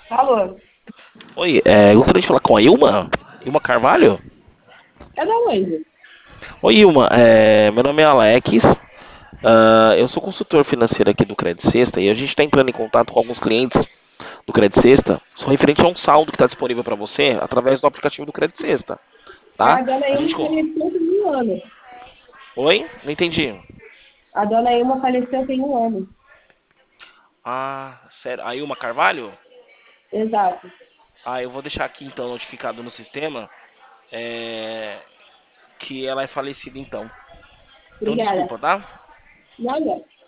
Alô? Oi, gostaria de falar com a Ilma? Ilma Carvalho? É da onde? Oi, Ilma, meu nome é Alex, eu sou consultor financeiro aqui do Credit Sexta e a gente está entrando em contato com alguns clientes do Credit Sexta, só referente a um saldo que está disponível para você através do aplicativo do Credit Sexta, tá? A dona A Ilma gente... faleceu tem um ano. Oi? Não entendi. A dona Ilma faleceu tem um ano. Ah, sério, a Ilma Carvalho? Exato. Ah, eu vou deixar aqui então notificado no sistema é, que ela é falecida então. Então Obrigada. desculpa, tá? Nada.